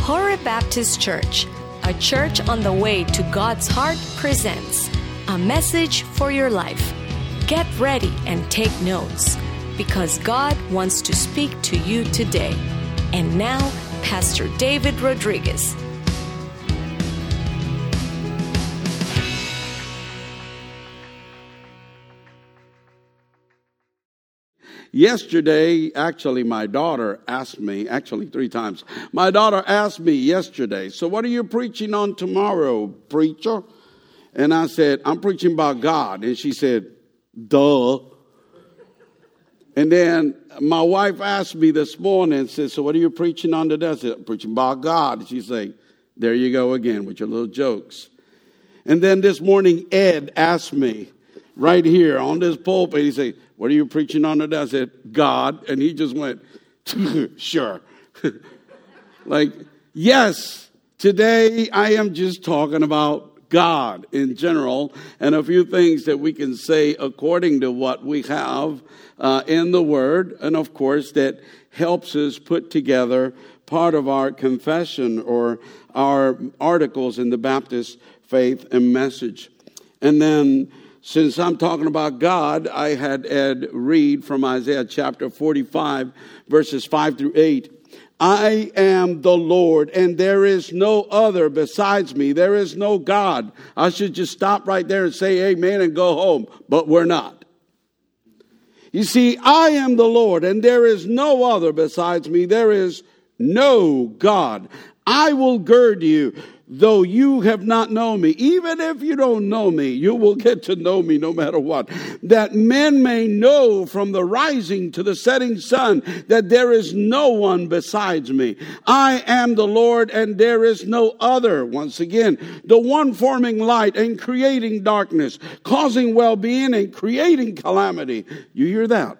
Horeb Baptist Church, a church on the way to God's heart, presents a message for your life. Get ready and take notes, because God wants to speak to you today. And now, Pastor David Rodriguez. Yesterday, actually, my daughter asked me, 3 times. My daughter asked me yesterday, so what are you preaching on tomorrow, preacher? And I said, I'm preaching about God. And she said, duh. And then my wife asked me this morning and said, so what are you preaching on today? I said, I'm preaching about God. And she said, there you go again with your little jokes. And then this morning, Ed asked me right here on this pulpit, he said, what are you preaching on today? I said, God. And he just went, sure. Like, yes, today I am just talking about God in general and a few things that we can say according to what we have in the Word. And of course, that helps us put together part of our confession or our articles in the Baptist Faith and Message. And then, since I'm talking about God, I had Ed read from Isaiah chapter 45, verses 5 through 8. I am the Lord, and there is no other besides me. There is no God. I should just stop right there and say amen and go home, but we're not. You see, I am the Lord, and there is no other besides me. There is no God. I will gird you, though you have not known me. Even if you don't know me, you will get to know me no matter what. That men may know from the rising to the setting sun that there is no one besides me. I am the Lord, and there is no other. Once again, the one forming light and creating darkness, causing well-being and creating calamity. You hear that?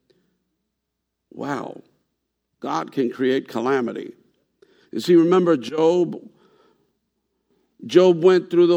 Wow. God can create calamity. You see, remember Job? Job went through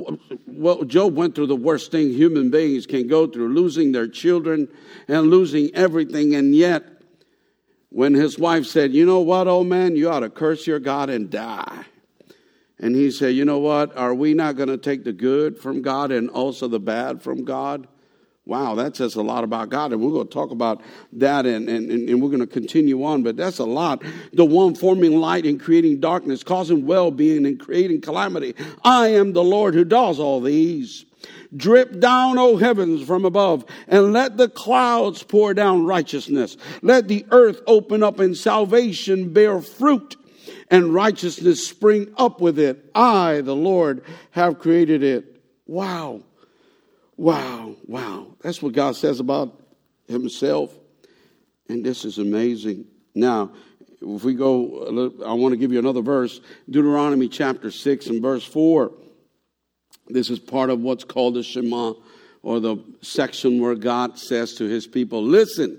the worst thing human beings can go through, losing their children and losing everything. And yet, when his wife said, you know what, old man, you ought to curse your God and die. And he said, you know what, are we not going to take the good from God and also the bad from God? Wow, that says a lot about God, and we're going to talk about that, and we're going to continue on, but that's a lot. The one forming light and creating darkness, causing well-being and creating calamity. I am the Lord who does all these. Drip down, O heavens, from above, and let the clouds pour down righteousness. Let the earth open up and salvation bear fruit, and righteousness spring up with it. I, the Lord, have created it. Wow. Wow, wow. That's what God says about himself. And this is amazing. Now, if we go, I want to give you another verse. Deuteronomy chapter 6 and verse 4. This is part of what's called the Shema, or the section where God says to his people, listen,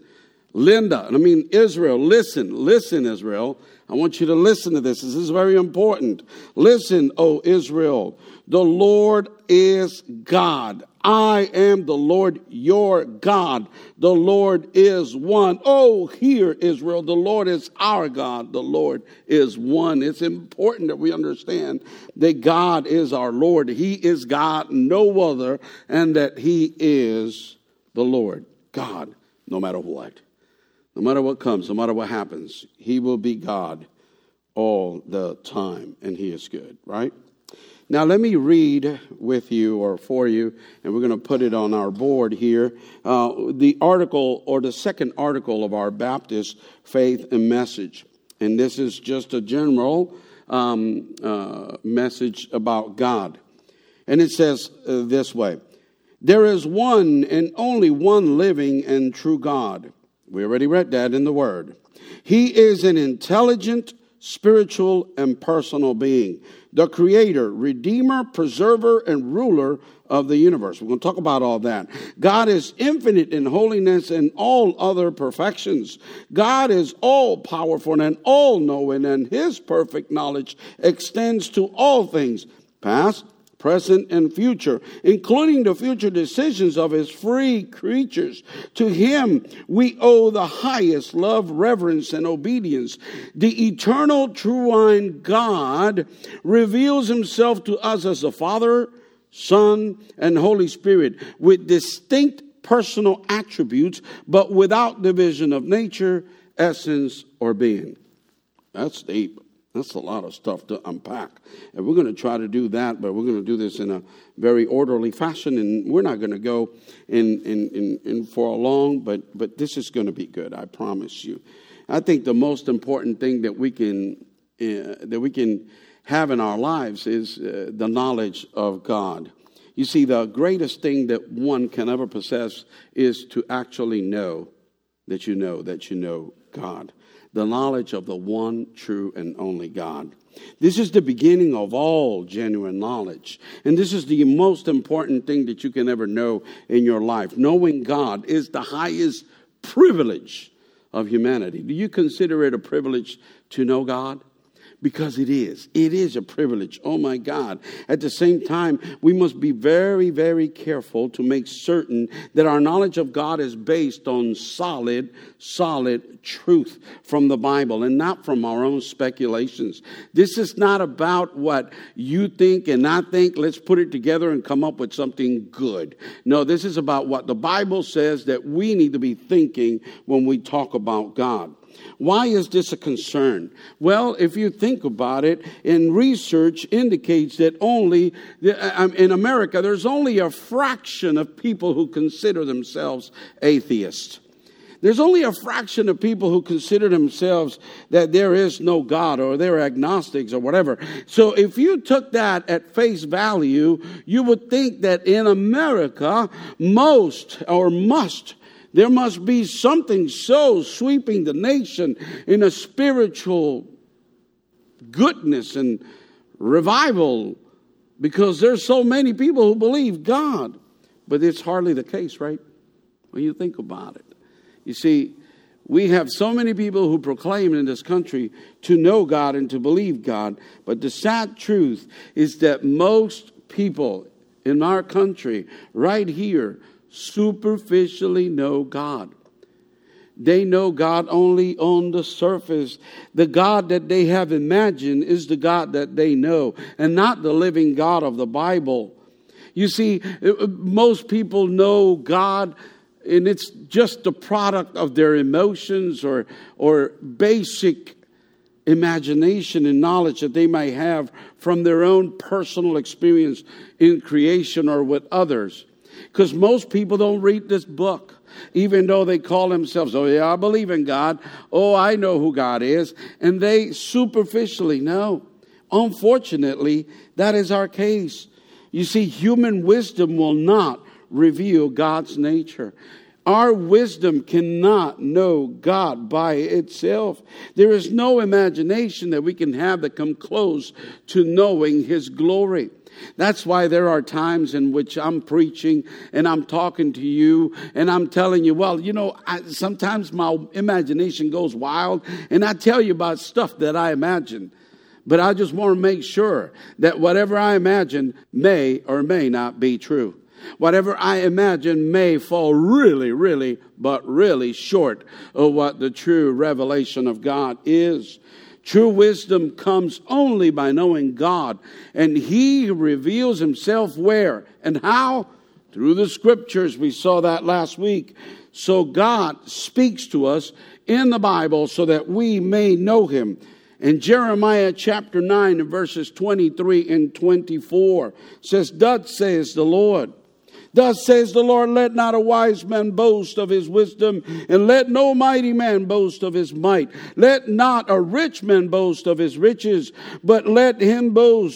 Israel, listen, Israel. I want you to listen to this. This is very important. Listen, O Israel, the Lord is God. I am the Lord your God. The Lord is one. Oh, hear, Israel, the Lord is our God. The Lord is one. It's important that we understand that God is our Lord. He is God, no other, and that he is the Lord, God, no matter what. No matter what comes, no matter what happens, he will be God all the time, and he is good, right? Now, let me read with you or for you, and we're going to put it on our board here, the article or the second article of our Baptist Faith and Message. And this is just a general message about God. And it says this way: there is one and only one living and true God. We already read that in the Word. He is an intelligent, spiritual, and personal being, the creator, redeemer, preserver, and ruler of the universe. We're going to talk about all that. God is infinite in holiness and all other perfections. God is all-powerful and all-knowing, and his perfect knowledge extends to all things, past, present and future, including the future decisions of his free creatures. To him we owe the highest love, reverence, and obedience. The eternal, true-wine God reveals himself to us as the Father, Son, and Holy Spirit with distinct personal attributes, but without division of nature, essence, or being. That's deep. That's a lot of stuff to unpack. And we're going to try to do that, but we're going to do this in a very orderly fashion, and we're not going to go in for a long, but this is going to be good, I promise you. I think the most important thing that we can have in our lives is the knowledge of God. You see, the greatest thing that one can ever possess is to actually know that you know God. The knowledge of the one true and only God. This is the beginning of all genuine knowledge. And this is the most important thing that you can ever know in your life. Knowing God is the highest privilege of humanity. Do you consider it a privilege to know God? Because it is. It is a privilege. Oh my God. At the same time, we must be very, very careful to make certain that our knowledge of God is based on solid truth from the Bible and not from our own speculations. This is not about what you think and I think. Let's put it together and come up with something good. No, this is about what the Bible says that we need to be thinking when we talk about God. Why is this a concern? Well, if you think about it, and research indicates that in America, there's only a fraction of people who consider themselves atheists. There's only a fraction of people who consider themselves that there is no God or they're agnostics or whatever. So if you took that at face value, you would think that in America, there must be something so sweeping the nation in a spiritual goodness and revival because there's so many people who believe God. But it's hardly the case, right? When you think about it. You see, we have so many people who proclaim in this country to know God and to believe God. But the sad truth is that most people in our country right here superficially know God. They know God only on the surface. The God that they have imagined is the God that they know, and not the living God of the Bible. You see, most people know God, and it's just the product of their emotions or basic imagination and knowledge that they may have from their own personal experience in creation or with others. Because most people don't read this book, even though they call themselves, oh yeah, I believe in God. Oh, I know who God is. And they superficially know. Unfortunately, that is our case. You see, human wisdom will not reveal God's nature. Our wisdom cannot know God by itself. There is no imagination that we can have that come close to knowing His glory. That's why there are times in which I'm preaching and I'm talking to you and I'm telling you, well, sometimes my imagination goes wild and I tell you about stuff that I imagine. But I just want to make sure that whatever I imagine may or may not be true. Whatever I imagine may fall really short of what the true revelation of God is. True wisdom comes only by knowing God. And He reveals Himself where and how? Through the Scriptures. We saw that last week. So God speaks to us in the Bible so that we may know Him. In Jeremiah chapter 9 and verses 23 and 24 says, Thus says the Lord, let not a wise man boast of his wisdom, and let no mighty man boast of his might. Let not a rich man boast of his riches, but let him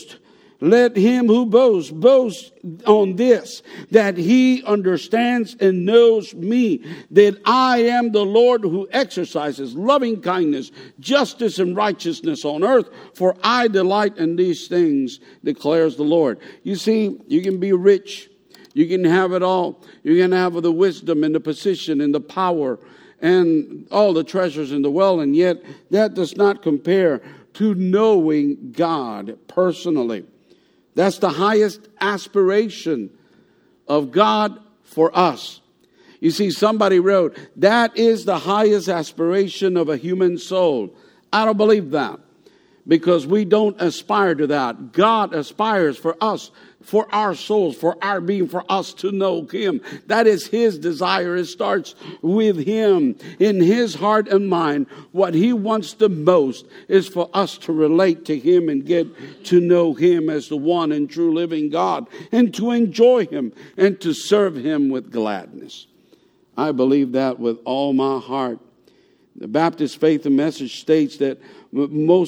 who boast on this, that he understands and knows me, that I am the Lord who exercises loving kindness, justice, and righteousness on earth, for I delight in these things, declares the Lord. You see, you can be rich. You can have it all. You can have the wisdom and the position and the power and all the treasures in the world. And yet that does not compare to knowing God personally. That's the highest aspiration of God for us. You see, somebody wrote, that is the highest aspiration of a human soul. I don't believe that, because we don't aspire to that. God aspires for us, for our souls, for our being, for us to know Him. That is His desire. It starts with Him. In His heart and mind, what He wants the most is for us to relate to Him and get to know Him as the one and true living God, and to enjoy Him and to serve Him with gladness. I believe that with all my heart. The Baptist Faith and Message states that one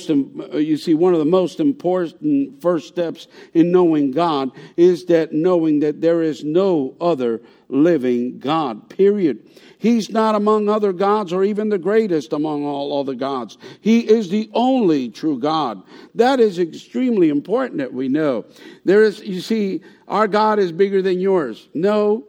of the most important first steps in knowing God is that knowing that there is no other living God, period. He's not among other gods or even the greatest among all other gods. He is the only true God. That is extremely important that we know. Our God is bigger than yours. No,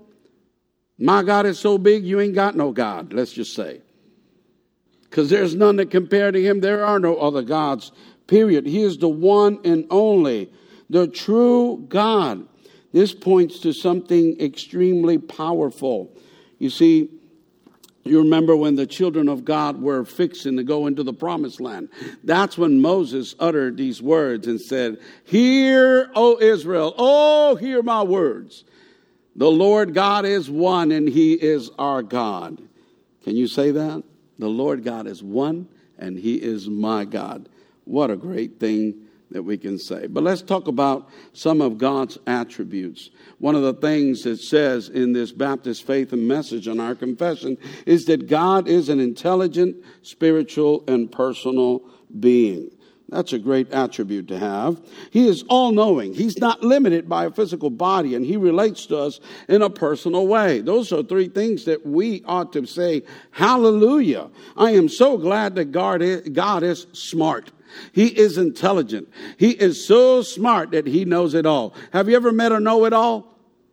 my God is so big you ain't got no God, let's just say. Because there's none that compare to Him. There are no other gods, period. He is the one and only, the true God. This points to something extremely powerful. You see, you remember when the children of God were fixing to go into the promised land. That's when Moses uttered these words and said, "Hear, O Israel, oh, hear my words. The Lord God is one and He is our God." Can you say that? The Lord God is one, and He is my God. What a great thing that we can say. But let's talk about some of God's attributes. One of the things it says in this Baptist Faith and Message on our confession is that God is an intelligent, spiritual, and personal being. That's a great attribute to have. He is all-knowing. He's not limited by a physical body, and He relates to us in a personal way. Those are three things that we ought to say, hallelujah. I am so glad that God is smart. He is intelligent. He is so smart that He knows it all. Have you ever met a know-it-all?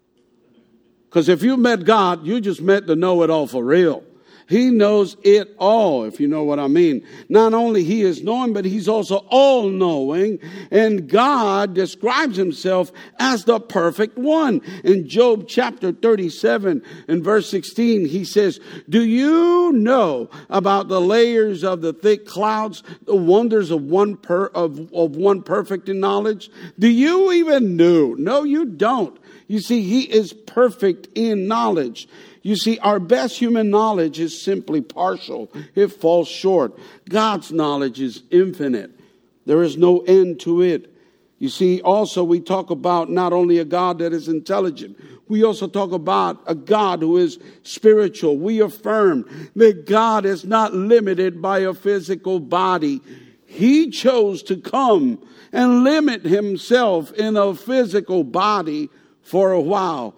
Because if you met God, you just met the know-it-all for real. He knows it all, if you know what I mean. Not only He is knowing, but He's also all-knowing. And God describes Himself as the perfect one. In Job chapter 37 and verse 16, He says, "Do you know about the layers of the thick clouds, the wonders of one perfect in knowledge? Do you even know?" No, you don't. You see, He is perfect in knowledge. You see, our best human knowledge is simply partial. It falls short. God's knowledge is infinite. There is no end to it. You see, also we talk about not only a God that is intelligent, we also talk about a God who is spiritual. We affirm that God is not limited by a physical body. He chose to come and limit Himself in a physical body for a while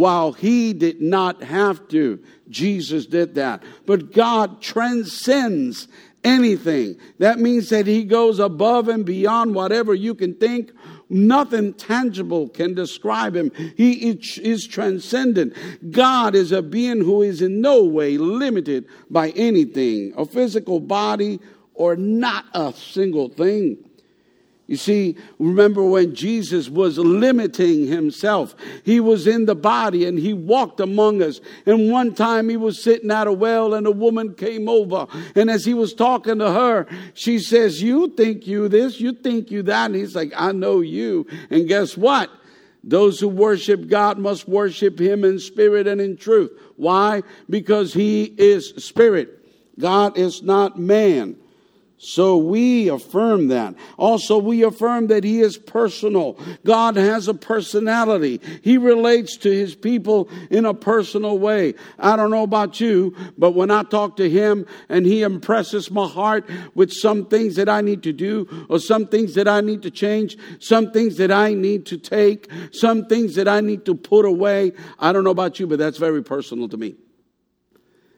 He did not have to. Jesus did that. But God transcends anything. That means that He goes above and beyond whatever you can think. Nothing tangible can describe Him. He is transcendent. God is a being who is in no way limited by anything, a physical body or not a single thing. You see, remember when Jesus was limiting Himself. He was in the body and He walked among us. And one time He was sitting at a well and a woman came over. And as He was talking to her, she says, "You think you this, you think you that." And He's like, "I know you." And guess what? Those who worship God must worship Him in spirit and in truth. Why? Because He is spirit. God is not man. So we affirm that. Also, we affirm that He is personal. God has a personality. He relates to His people in a personal way. I don't know about you, but when I talk to Him and He impresses my heart with some things that I need to do, or some things that I need to change, some things that I need to take, some things that I need to put away, I don't know about you, but that's very personal to me.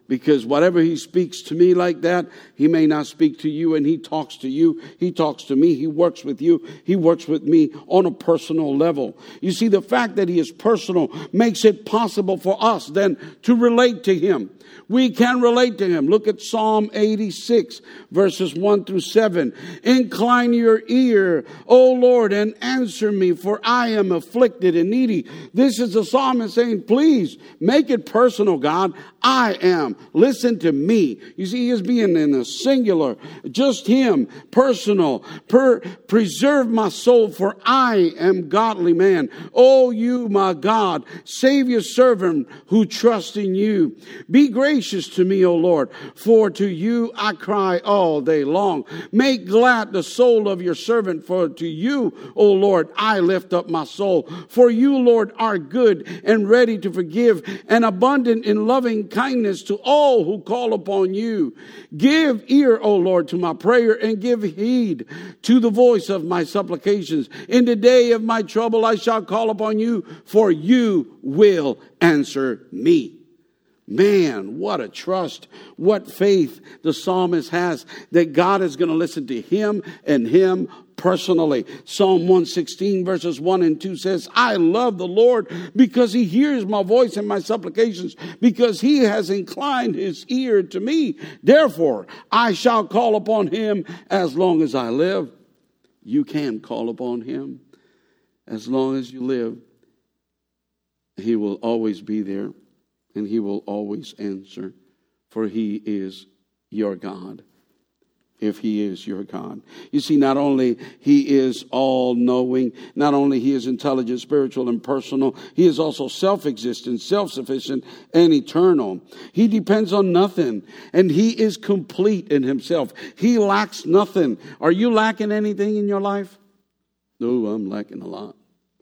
Because whatever he speaks to me like that, he may not speak to you, and he talks to you. He talks to me. He works with you. He works with me on a personal level. You see, the fact that he is personal makes it possible for us then to relate to him. We can relate to him. Look at Psalm 86, verses 1 through 7. Incline your ear, O Lord, and answer me, for I am afflicted and needy. This is the psalmist saying, please make it personal, God. I am. Listen to me. You see, he is being in a singular, just him, personal. Preserve my soul, for I am godly man. O you, my God, save your servant who trusts in you. Be gracious to me, O Lord, for to you I cry all day long. Make glad the soul of your servant, for to you, O Lord, I lift up my soul. For you, Lord, are good and ready to forgive, and abundant in loving kindness to all who call upon you. Give ear, O Lord, to my prayer, and give heed to the voice of my supplications. In the day of my trouble I shall call upon you, for you will answer me. Man, what a trust, what faith the psalmist has that God is going to listen to him and him personally. Psalm 116 verses 1 and 2 says, I love the Lord because he hears my voice and my supplications, because he has inclined his ear to me. Therefore, I shall call upon him as long as I live. You can call upon him as long as you live. He will always be there. And he will always answer, for he is your God. If he is your God. You see, not only he is all-knowing, not only he is intelligent, spiritual, and personal, he is also self-existent, self-sufficient, and eternal. He depends on nothing, and he is complete in himself. He lacks nothing. Are you lacking anything in your life? No, I'm lacking a lot.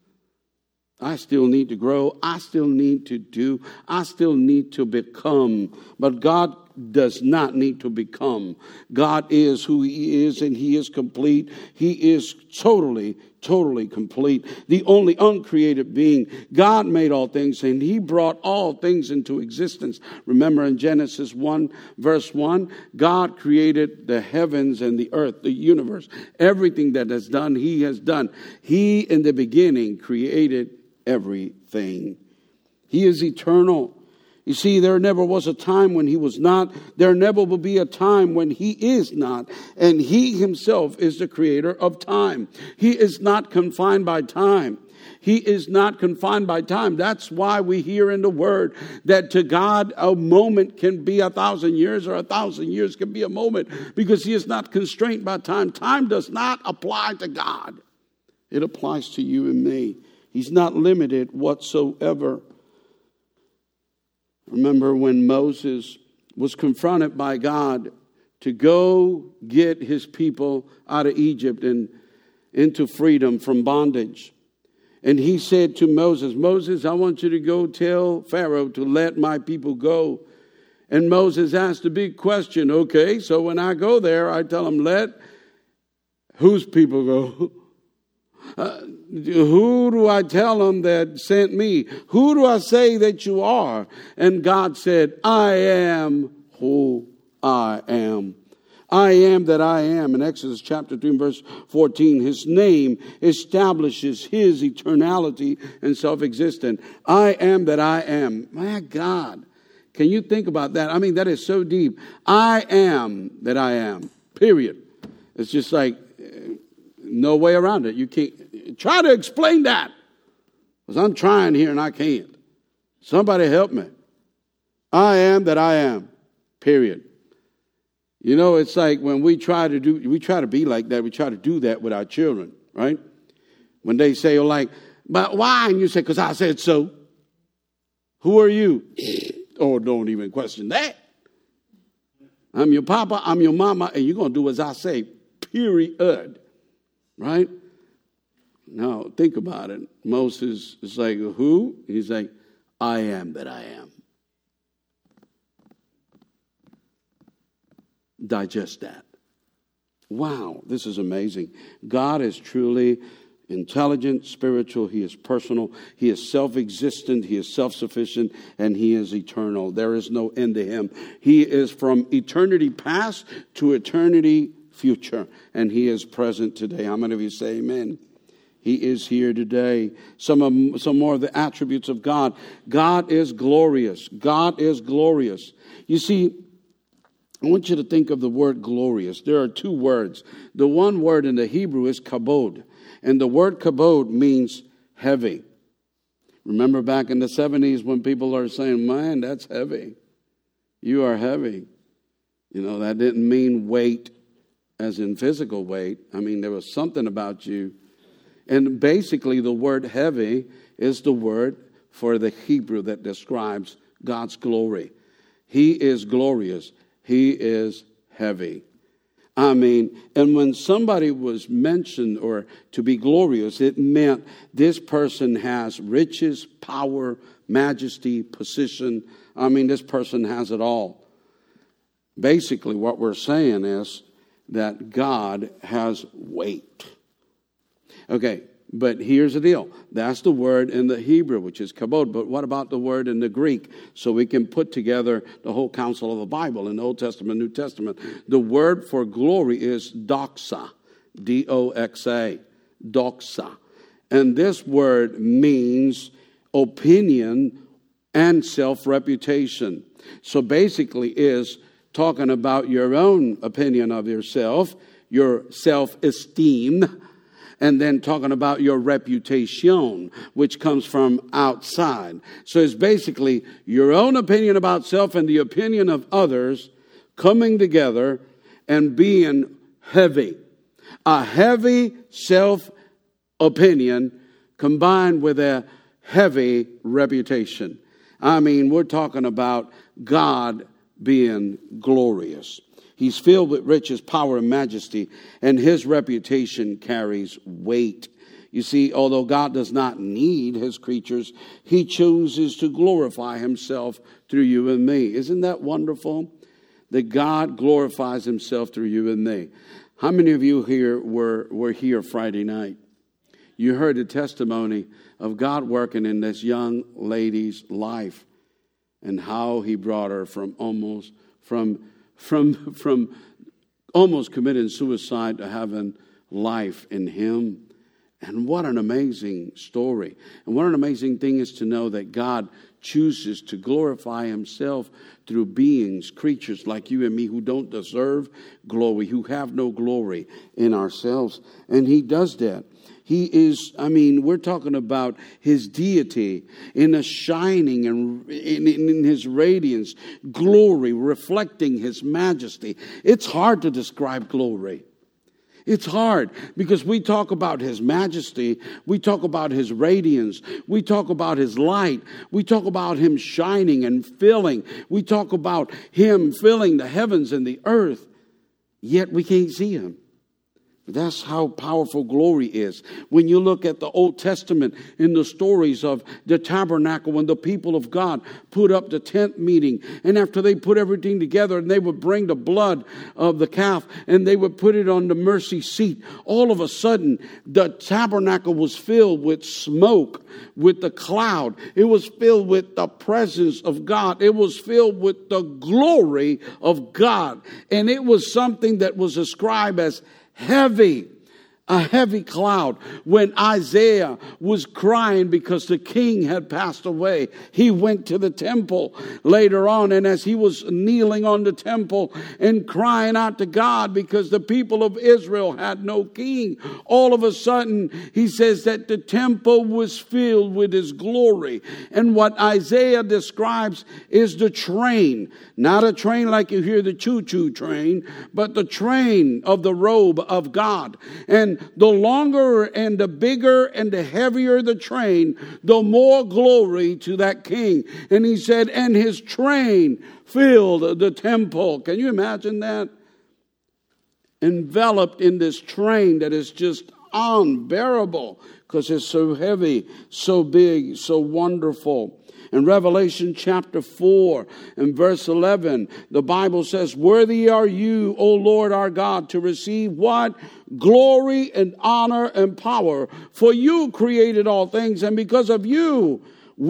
I still need to grow. I still need to do. I still need to become. But God does not need to become. God is who he is, and he is complete. He is totally complete. The only uncreated being. God made all things, and he brought all things into existence. Remember in Genesis 1, verse 1, God created the heavens and the earth, the universe. Everything that is done, he has done. He, in the beginning, created everything. He is eternal. You see, there never was a time when he was not. There never will be a time when he is not. And he himself is the creator of time. He is not confined by time. He is not confined by time. That's why we hear in the word that to God a moment can be 1,000 years, or 1,000 years can be a moment, because he is not constrained by time. Time does not apply to God. It applies to you and me. He's not limited whatsoever. Remember when Moses was confronted by God to go get his people out of Egypt and into freedom from bondage. And he said to Moses, Moses, I want you to go tell Pharaoh to let my people go. And Moses asked a big question. Okay, so when I go there, I tell him, let whose people go? Who do I tell them that sent me? Who do I say that you are? And God said, I am who I am. I am that I am. In Exodus chapter 3 verse 14, his name establishes his eternality and self-existent. I am that I am. My God. Can you think about that? I mean, that is so deep. I am that I am. Period. It's just like no way around it. You can't try to explain that, because I'm trying here and I can't. Somebody help me. I am that I am. Period. You know, it's like when we try to be like that. We try to do that with our children, right? When they say, oh, like, but why? And you say, because I said so. Who are you? Oh, don't even question that. I'm your papa, I'm your mama, and you're going to do as I say. Period. Right? Now, think about it. Moses is like, who? He's like, I am that I am. Digest that. Wow, this is amazing. God is truly intelligent, spiritual, he is personal, he is self-existent, he is self-sufficient, and he is eternal. There is no end to him. He is from eternity past to eternity future, and he is present today. How many of you say amen? He is here today. Some more of the attributes of God. God is glorious. God is glorious. You see, I want you to think of the word glorious. There are two words. The one word in the Hebrew is kabod. And the word kabod means heavy. Remember back in the 70s when people are saying, man, that's heavy. You are heavy. You know, that didn't mean weight as in physical weight. I mean, there was something about you. And basically the word heavy is the word for the Hebrew that describes God's glory. He is glorious. He is heavy. I mean, and when somebody was mentioned or to be glorious, it meant this person has riches, power, majesty, position. I mean, this person has it all. Basically, what we're saying is that God has weight. Okay, but here's the deal. That's the word in the Hebrew, which is kabod. But what about the word in the Greek? So we can put together the whole counsel of the Bible in the Old Testament, New Testament. The word for glory is doxa, D-O-X-A, doxa. And this word means opinion and self-reputation. So basically is talking about your own opinion of yourself, your self-esteem, and then talking about your reputation, which comes from outside. So it's basically your own opinion about self and the opinion of others coming together and being heavy. A heavy self-opinion combined with a heavy reputation. I mean, we're talking about God being glorious. He's filled with riches, power, and majesty, and his reputation carries weight. You see, although God does not need his creatures, he chooses to glorify himself through you and me. Isn't that wonderful? That God glorifies himself through you and me. How many of you here were here Friday night? You heard the testimony of God working in this young lady's life and how he brought her from almost committing suicide to having life in him. And what an amazing story. And what an amazing thing is to know that God chooses to glorify himself through beings, creatures like you and me who don't deserve glory, who have no glory in ourselves. And he does that. He is, we're talking about his deity in a shining and in his radiance, glory, reflecting his majesty. It's hard to describe glory. It's hard because we talk about his majesty, we talk about his radiance, we talk about his light, we talk about him shining and filling, we talk about him filling the heavens and the earth, yet we can't see him. That's how powerful glory is. When you look at the Old Testament in the stories of the tabernacle, when the people of God put up the tent meeting, and after they put everything together and they would bring the blood of the calf and they would put it on the mercy seat, all of a sudden the tabernacle was filled with smoke, with the cloud. It was filled with the presence of God. It was filled with the glory of God. And it was something that was described as heavy, a heavy cloud. When Isaiah was crying because the king had passed away, he went to the temple later on, and as he was kneeling on the temple and crying out to God because the people of Israel had no king, all of a sudden he says that the temple was filled with his glory. And what Isaiah describes is the train, not a train like you hear the choo-choo train, but the train of the robe of God. And the longer and the bigger and the heavier the train, the more glory to that king. And he said, and his train filled the temple. Can you imagine that? Enveloped in this train that is just unbearable because it's so heavy, so big, so wonderful. In Revelation chapter 4 and verse 11, the Bible says, worthy are you, O Lord our God, to receive what? Glory and honor and power. For you created all things, and because of you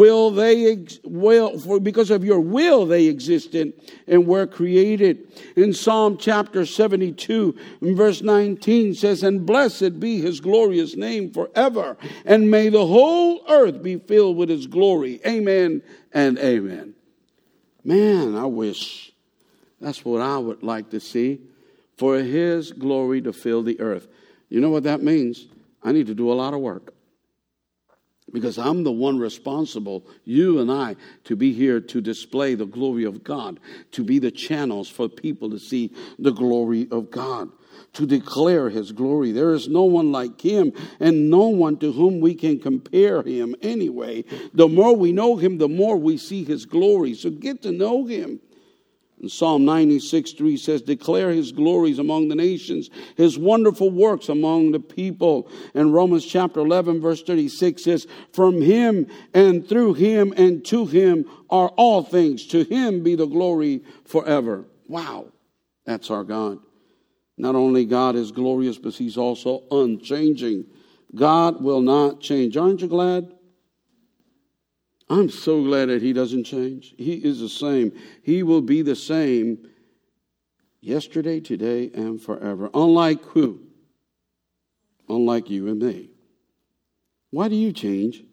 because of your will they existed and were created. In Psalm chapter 72 and verse 19 says, and blessed be his glorious name forever, and may the whole earth be filled with his glory. Amen and amen. Man, I wish that's what I would like to see, for his glory to fill the earth. You know what that means? I need to do a lot of work. Because I'm the one responsible, you and I, to be here to display the glory of God, to be the channels for people to see the glory of God, to declare his glory. There is no one like him and no one to whom we can compare him anyway. The more we know him, the more we see his glory. So get to know him. And Psalm 96:3 says, declare his glories among the nations, his wonderful works among the people. And Romans chapter 11 verse 36 says, from him and through him and to him are all things. To him be the glory forever. Wow, that's our God. Not only God is glorious, but he's also unchanging. God will not change. Aren't you glad? I'm so glad that he doesn't change. He is the same. He will be the same yesterday, today, and forever. Unlike who? Unlike you and me. Why do you change?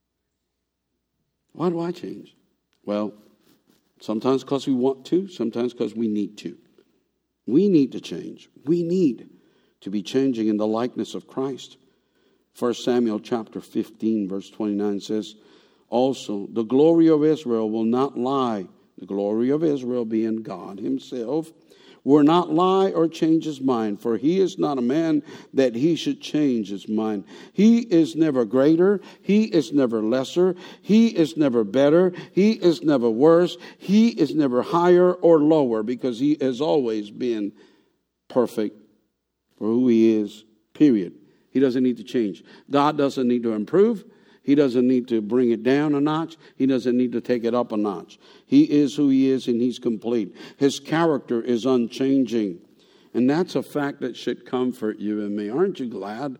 Why do I change? Well, sometimes because we want to, sometimes because we need to. We need to change. We need to be changing in the likeness of Christ. 1 Samuel chapter 15 verse 29 says, also, the glory of Israel will not lie. The glory of Israel being God himself will not lie or change his mind, for he is not a man that he should change his mind. He is never greater. He is never lesser. He is never better. He is never worse. He is never higher or lower, because he has always been perfect for who he is, period. He doesn't need to change. God doesn't need to improve. He doesn't need to bring it down a notch. He doesn't need to take it up a notch. He is who he is, and he's complete. His character is unchanging. And that's a fact that should comfort you and me. Aren't you glad?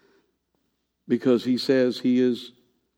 Because he says he is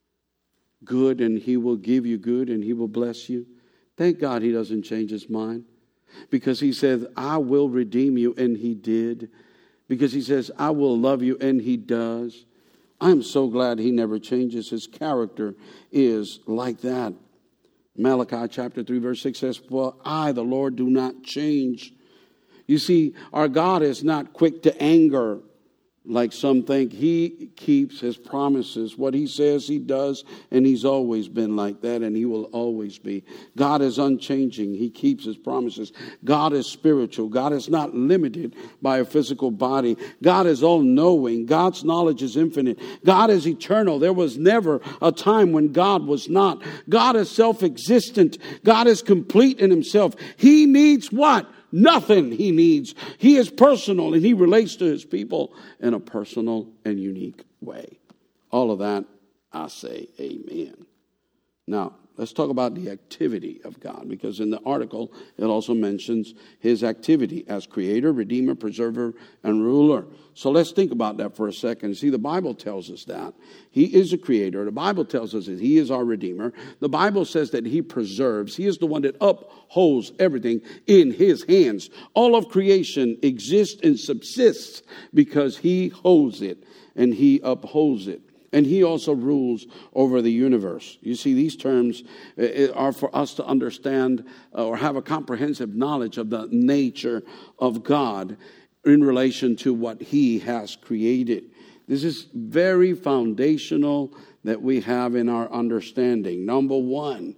good, and he will give you good, and he will bless you. Thank God he doesn't change his mind. Because he says, I will redeem you, and he did. Because he says, I will love you, and he does. I'm so glad he never changes. His character is like that. Malachi chapter 3 verse 6 says, for I, the Lord, do not change. You see, our God is not quick to anger like some think. He keeps his promises. What he says he does, and he's always been like that, and he will always be. God is unchanging. He keeps his promises. God is spiritual. God is not limited by a physical body. God is all-knowing. God's knowledge is infinite. God is eternal. There was never a time when God was not. God is self-existent. God is complete in himself. He needs what? Nothing he needs. He is personal, and he relates to his people in a personal and unique way. All of that, I say amen. Now, let's talk about the activity of God, because in the article, it also mentions his activity as creator, redeemer, preserver, and ruler. So let's think about that for a second. See, the Bible tells us that he is a creator. The Bible tells us that he is our redeemer. The Bible says that he preserves. He is the one that upholds everything in his hands. All of creation exists and subsists because he holds it and he upholds it. And he also rules over the universe. You see, these terms are for us to understand or have a comprehensive knowledge of the nature of God in relation to what he has created. This is very foundational that we have in our understanding. Number one,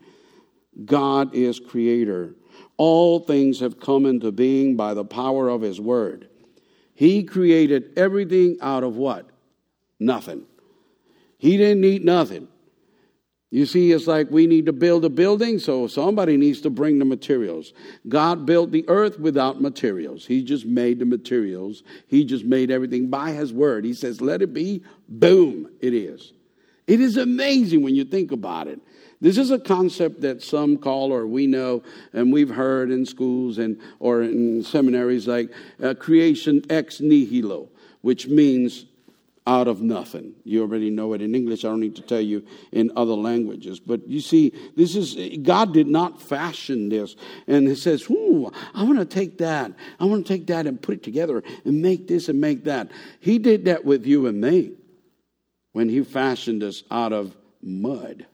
God is creator. All things have come into being by the power of his word. He created everything out of what? Nothing. He didn't need nothing. You see, it's like we need to build a building, so somebody needs to bring the materials. God built the earth without materials. He just made the materials. He just made everything by His word. He says, let it be. Boom, it is. It is amazing when you think about it. This is a concept that some call, or we know, and we've heard in schools or in seminaries, like creation ex nihilo, which means out of nothing. You already know it in English. I don't need to tell you in other languages. But you see, God did not fashion this. And He says, I want to take that. I want to take that and put it together and make this and make that. He did that with you and me when He fashioned us out of mud.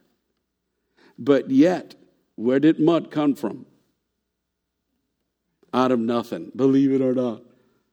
But yet, where did mud come from? Out of nothing. Believe it or not.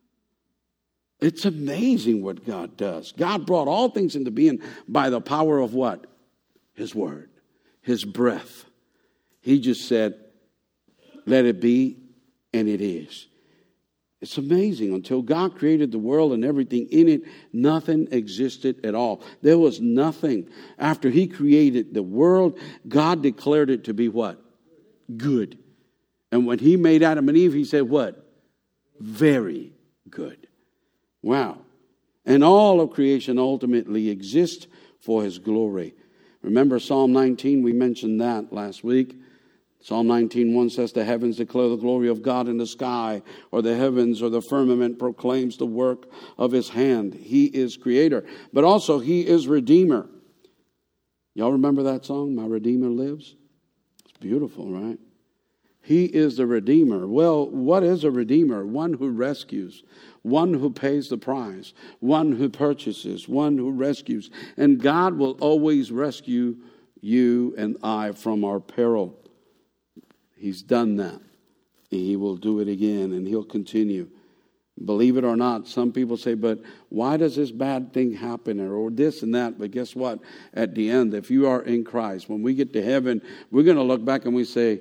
It's amazing what God does. God brought all things into being by the power of what? His word, His breath. He just said, let it be, and it is. It's amazing. Until God created the world and everything in it, nothing existed at all. There was nothing. After He created the world, God declared it to be what? Good. And when He made Adam and Eve, He said what? Very good. Wow. And all of creation ultimately exists for His glory. Remember Psalm 19, we mentioned that last week. Psalm 19:1 says, the heavens declare the glory of God in the sky, or the heavens or the firmament proclaims the work of His hand. He is creator, but also He is redeemer. Y'all remember that song, My Redeemer Lives? It's beautiful, right? He is the redeemer. Well, what is a redeemer? One who rescues, one who pays the price, one who purchases, one who rescues. And God will always rescue you and I from our peril. He's done that. He will do it again, and He'll continue. Believe it or not, some people say, but why does this bad thing happen, or this and that? But guess what? At the end, if you are in Christ, when we get to heaven, we're going to look back and we say,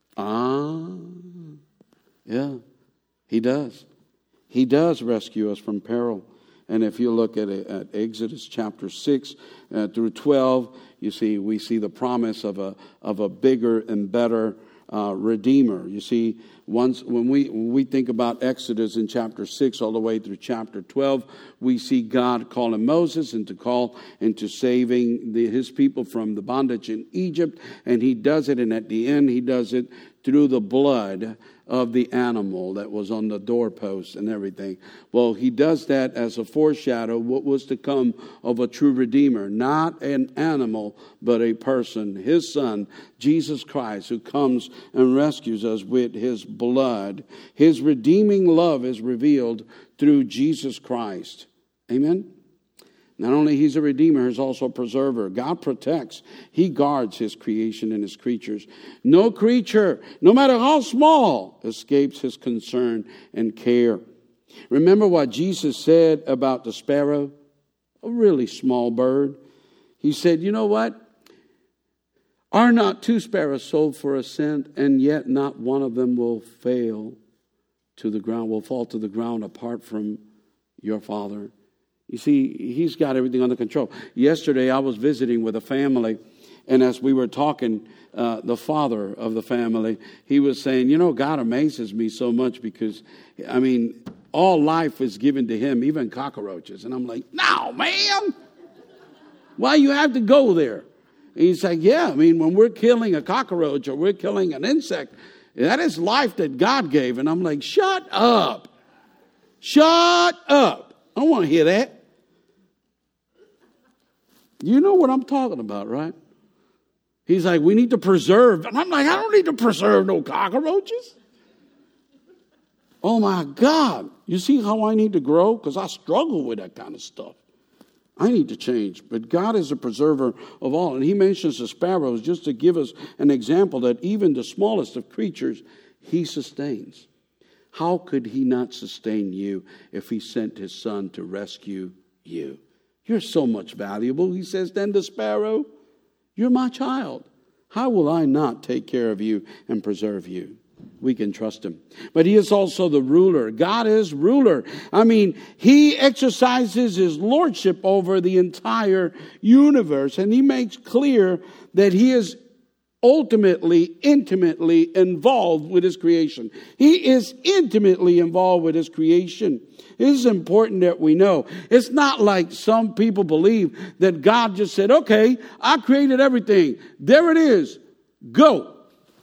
yeah, He does. He does rescue us from peril. And if you look at Exodus chapter 6 through 12, you see we see the promise of a bigger and better Redeemer. You see, when we think about Exodus in chapter 6 all the way through chapter 12, we see God calling Moses into saving His people from the bondage in Egypt, and He does it, and at the end He does it through the blood of the animal that was on the doorpost and everything. Well, He does that as a foreshadow of what was to come of a true Redeemer. Not an animal, but a person, His Son, Jesus Christ, who comes and rescues us with His blood. His redeeming love is revealed through Jesus Christ. Amen? Not only He's a redeemer, He's also a preserver. God protects. He guards His creation and His creatures. No creature, no matter how small, escapes His concern and care. Remember what Jesus said about the sparrow? A really small bird. He said, you know what? Are not 2 sparrows sold for a cent, and yet not one of them will fall to the ground apart from your Father? You see, He's got everything under control. Yesterday, I was visiting with a family, and as we were talking, the father of the family, he was saying, you know, God amazes me so much because, I mean, all life is given to Him, even cockroaches. And I'm like, no, man. Why you have to go there? And he's like, yeah, I mean, when we're killing a cockroach or we're killing an insect, that is life that God gave. And I'm like, shut up. Shut up. I don't want to hear that. You know what I'm talking about, right? He's like, we need to preserve. And I'm like, I don't need to preserve no cockroaches. Oh, my God. You see how I need to grow? Because I struggle with that kind of stuff. I need to change. But God is a preserver of all. And He mentions the sparrows just to give us an example that even the smallest of creatures, He sustains. How could He not sustain you if He sent His Son to rescue you? You're so much valuable, He says, than the sparrow. You're my child. How will I not take care of you and preserve you? we can trust him. But he is also the ruler. God is ruler. I mean, he exercises his lordship over the entire universe. And he makes clear that he is ultimately, intimately involved with his creation. He is intimately involved with his creation. It is important that we know. It's not like some people believe that God just said, okay, I created everything. There it is. Go.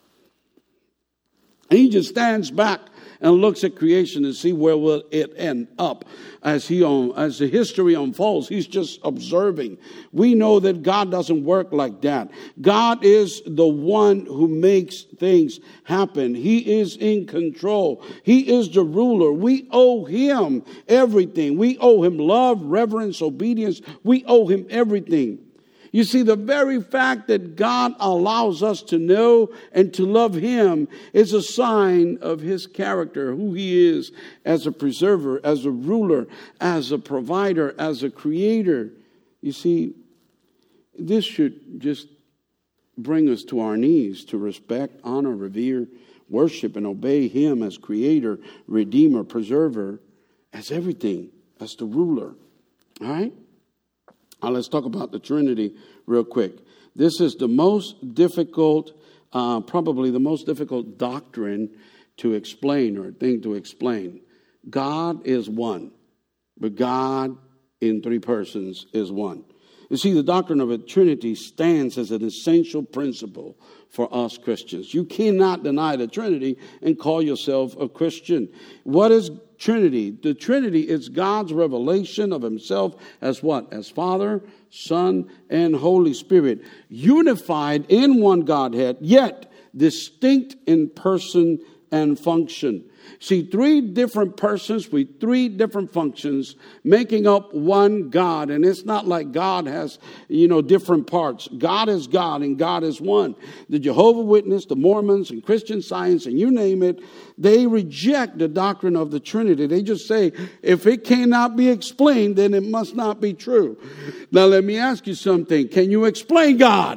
And he just stands back and looks at creation and see where will it end up. As the history unfolds, he's just observing. We know that God doesn't work like that. God is the one who makes things happen. He is in control. He is the ruler. We owe him everything. We owe him love, reverence, obedience. We owe him everything. You see, the very fact that God allows us to know and to love him is a sign of his character, who he is as a preserver, as a ruler, as a provider, as a creator. You see, this should just bring us to our knees to respect, honor, revere, worship, and obey him as creator, redeemer, preserver, as everything, as the ruler. All right? Now let's talk about the Trinity real quick. This is the most difficult, probably the most difficult doctrine to explain or thing to explain. God is one, but God in three persons is one. You see, the doctrine of a Trinity stands as an essential principle for us Christians. You cannot deny the Trinity and call yourself a Christian. What is Trinity? The Trinity is God's revelation of himself as what? As Father, Son, and Holy Spirit, unified in one Godhead, yet distinct in person and function. See, three different persons with three different functions making up one God. And it's not like God has, different parts. God is God and God is one. The Jehovah's Witnesses, the Mormons, and Christian Science, and you name it, they reject the doctrine of the Trinity. They just say, if it cannot be explained, then it must not be true. Now, let me ask you something. Can you explain God?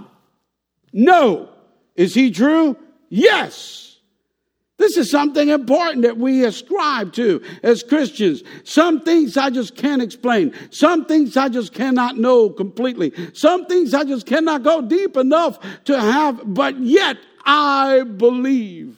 No. Is he true? Yes. This is something important that we ascribe to as Christians. Some things I just can't explain. Some things I just cannot know completely. Some things I just cannot go deep enough to have, but yet I believe.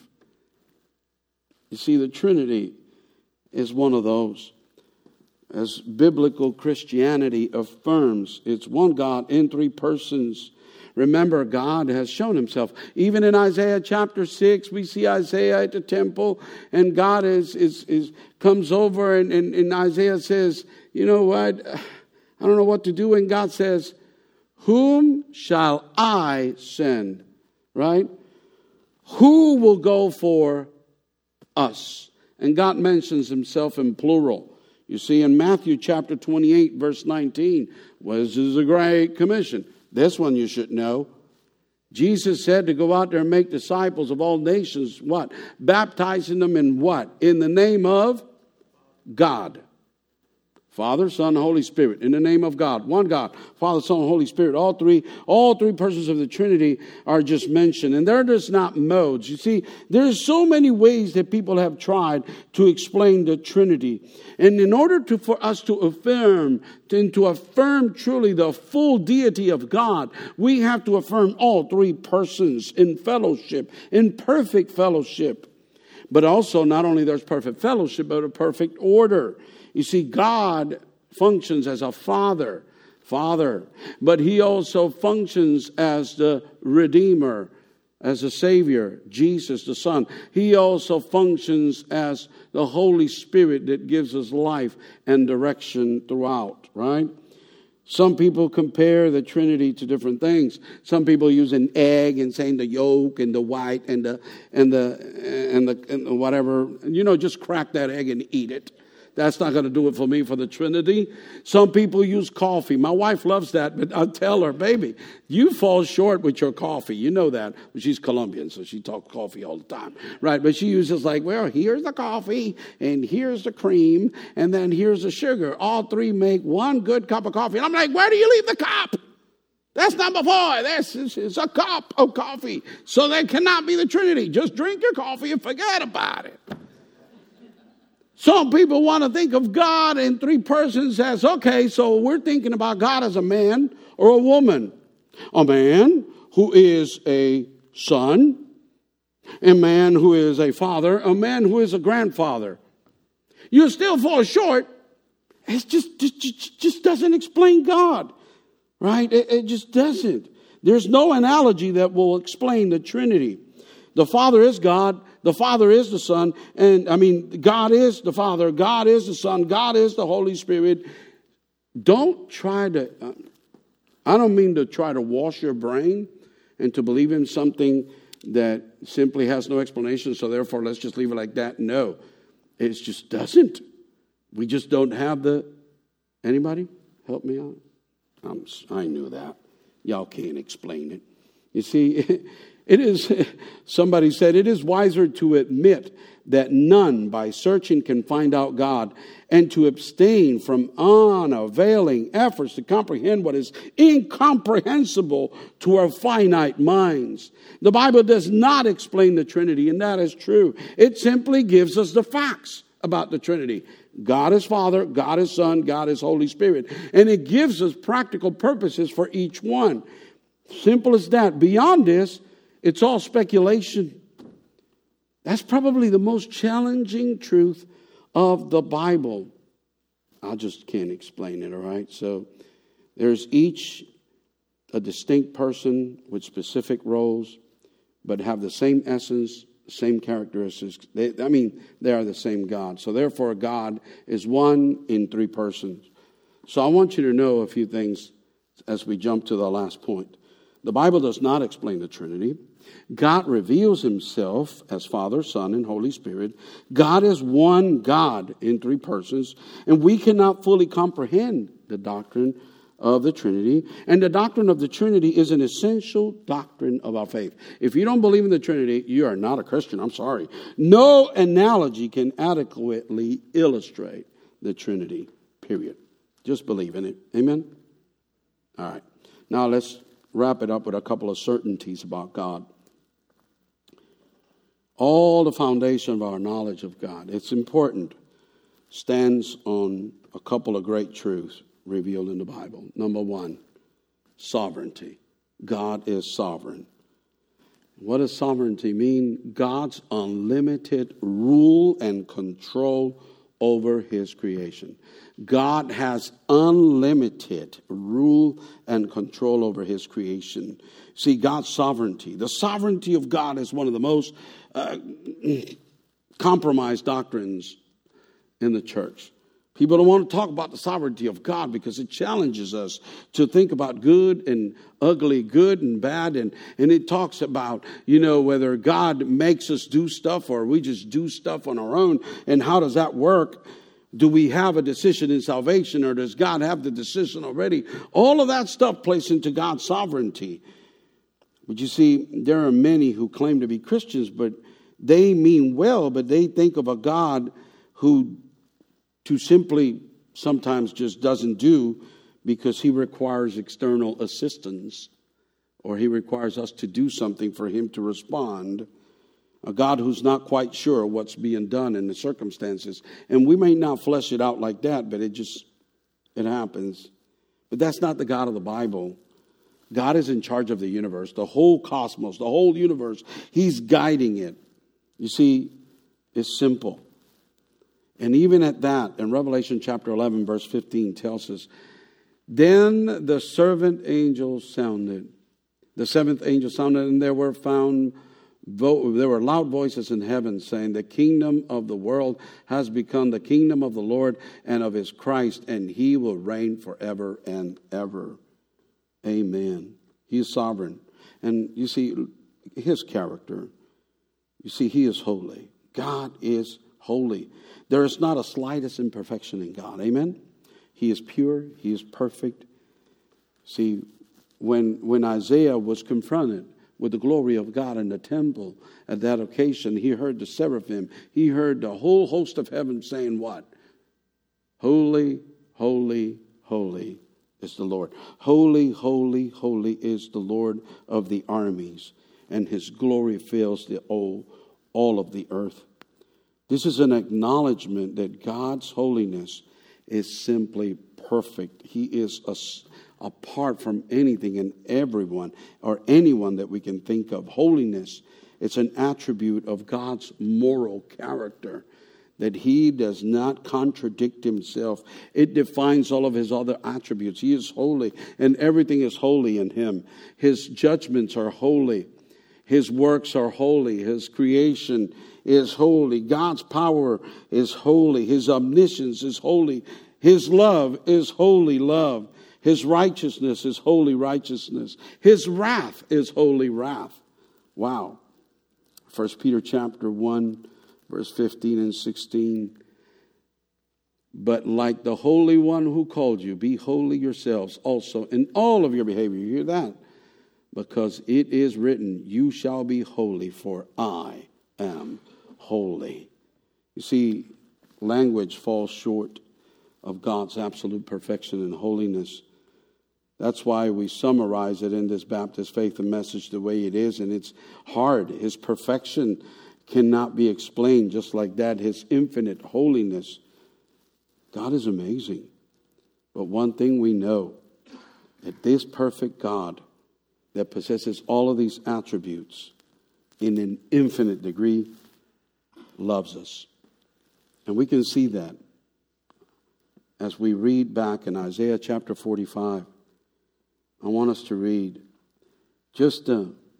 You see, the Trinity is one of those. As biblical Christianity affirms, it's one God in three persons. Remember, God has shown himself. Even in Isaiah chapter 6, we see Isaiah at the temple, and God comes over, and Isaiah says, you know what? I don't know what to do. And God says, whom shall I send? Right? Who will go for us? And God mentions himself in plural. You see, in Matthew chapter 28, verse 19, this is a great commission. This one you should know. Jesus said to go out there and make disciples of all nations. What? Baptizing them in what? In the name of God. Father, Son, Holy Spirit. In the name of God. One God. Father, Son, Holy Spirit. All three persons of the Trinity are just mentioned. And they're just not modes. You see, there's so many ways that people have tried to explain the Trinity. And in order for us to affirm truly the full deity of God, we have to affirm all three persons in fellowship, in perfect fellowship. But also, not only there's perfect fellowship, but a perfect order. You see, God functions as a father, but he also functions as the Redeemer, as a Savior, Jesus the Son. He also functions as the Holy Spirit that gives us life and direction throughout, right? Some people compare the Trinity to different things. Some people use an egg and saying the yolk and the white and the whatever. Just crack that egg and eat it. That's not going to do it for me for the Trinity. Some people use coffee. My wife loves that, but I tell her, baby, you fall short with your coffee. You know that. She's Colombian, so she talks coffee all the time. Right, but she uses here's the coffee, and here's the cream, and then here's the sugar. All three make one good cup of coffee. And I'm like, where do you leave the cup? That's number 4. It's a cup of coffee. So that cannot be the Trinity. Just drink your coffee and forget about it. Some people want to think of God in 3 persons as, okay, so we're thinking about God as a man or a woman. A man who is a son, a man who is a father, a man who is a grandfather. You still fall short. It just doesn't explain God, right? It just doesn't. There's no analogy that will explain the Trinity. The Father is God. The Father is the Son. And God is the Father. God is the Son. God is the Holy Spirit. Don't try to, I don't mean to try to wash your brain and to believe in something that simply has no explanation, so therefore let's just leave it like that. No, it just doesn't. We just don't have anybody help me out? I knew that. Y'all can't explain it. You see, it is, somebody said, it is wiser to admit that none by searching can find out God and to abstain from unavailing efforts to comprehend what is incomprehensible to our finite minds. The Bible does not explain the Trinity, and that is true. It simply gives us the facts about the Trinity. God is Father, God is Son, God is Holy Spirit. And it gives us practical purposes for each one. Simple as that. Beyond this, it's all speculation. That's probably the most challenging truth of the Bible. I just can't explain it, all right? So there's each a distinct person with specific roles, but have the same essence, same characteristics. They are the same God. So therefore, God is one in 3 persons. So I want you to know a few things as we jump to the last point. The Bible does not explain the Trinity. God reveals himself as Father, Son, and Holy Spirit. God is one God in 3 persons, and we cannot fully comprehend the doctrine of the Trinity. And the doctrine of the Trinity is an essential doctrine of our faith. If you don't believe in the Trinity, you are not a Christian. I'm sorry. No analogy can adequately illustrate the Trinity, period. Just believe in it. Amen? All right. Now let's wrap it up with a couple of certainties about God. All the foundation of our knowledge of God, it's important, stands on a couple of great truths revealed in the Bible. Number 1, sovereignty. God is sovereign. What does sovereignty mean? God's unlimited rule and control over his creation. God has unlimited rule and control over his creation. See, God's sovereignty. The sovereignty of God is one of the most compromised doctrines in the church. People don't want to talk about the sovereignty of God because it challenges us to think about good and ugly, good and bad. And it talks about, whether God makes us do stuff or we just do stuff on our own. And how does that work? Do we have a decision in salvation, or does God have the decision already? All of that stuff plays into God's sovereignty. But you see, there are many who claim to be Christians, but they mean well, but they think of a God who simply sometimes just doesn't do because he requires external assistance, or he requires us to do something for him to respond. A God who's not quite sure what's being done in the circumstances. And we may not flesh it out like that, but it happens. But that's not the God of the Bible. God is in charge of the universe, the whole cosmos, the whole universe. He's guiding it. You see, it's simple. And even at that, in Revelation chapter 11, verse 15 tells us, then the seventh angel sounded, and there were loud voices in heaven saying, the kingdom of the world has become the kingdom of the Lord and of his Christ, and he will reign forever and ever. Amen. He is sovereign. And you see, his character, he is holy. God is holy. There is not a slightest imperfection in God. Amen? He is pure. He is perfect. See, when Isaiah was confronted with the glory of God in the temple at that occasion, he heard the seraphim. He heard the whole host of heaven saying what? Holy, holy, holy is the Lord. Holy, holy, holy is the Lord of the armies, and his glory fills all of the earth. This is an acknowledgement that God's holiness is simply perfect. He is apart from anything and everyone or anyone that we can think of. Holiness, it's an attribute of God's moral character, that he does not contradict himself. It defines all of his other attributes. He is holy, and everything is holy in him. His judgments are holy. His works are holy. His creation is holy. God's power is holy. His omniscience is holy. His love is holy love. His righteousness is holy righteousness. His wrath is holy wrath. Wow. 1 Peter chapter 1, verse 15 and 16. But like the Holy One who called you, be holy yourselves also in all of your behavior. You hear that? Because it is written, you shall be holy, for I am holy. You see, language falls short of God's absolute perfection and holiness. That's why we summarize it in this Baptist Faith and Message the way it is, and it's hard. His perfection cannot be explained just like that. His infinite holiness. God is amazing. But one thing we know, that this perfect God that possesses all of these attributes in an infinite degree loves us. And we can see that as we read back in Isaiah chapter 45. I want us to read just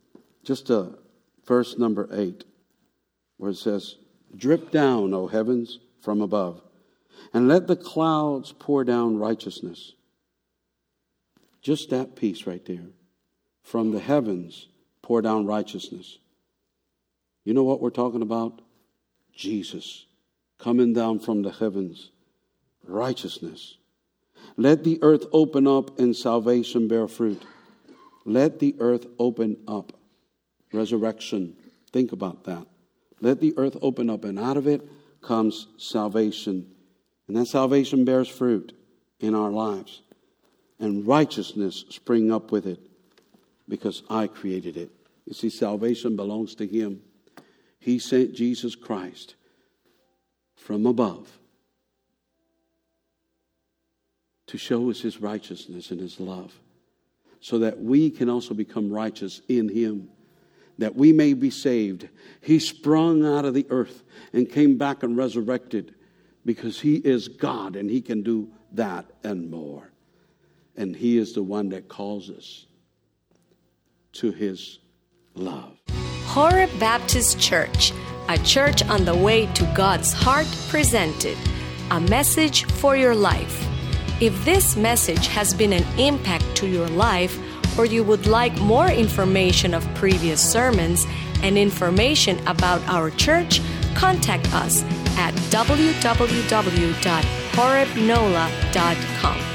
verse number 8, where it says, drip down, O heavens, from above, and let the clouds pour down righteousness. Just that piece right there. From the heavens, pour down righteousness. You know what we're talking about? Jesus coming down from the heavens. Righteousness. Let the earth open up and salvation bear fruit. Let the earth open up. Resurrection. Think about that. Let the earth open up, and out of it comes salvation. And that salvation bears fruit in our lives. And righteousness spring up with it, because I created it. You see, salvation belongs to him. He sent Jesus Christ from above to show us his righteousness and his love, so that we can also become righteous in him, that we may be saved. He sprung out of the earth and came back and resurrected, because he is God and he can do that and more. And he is the one that calls us to his love. Horeb Baptist Church, a church on the way to God's heart, presented a message for your life. If this message has been an impact to your life, or you would like more information of previous sermons and information about our church, contact us at www.horebnola.com.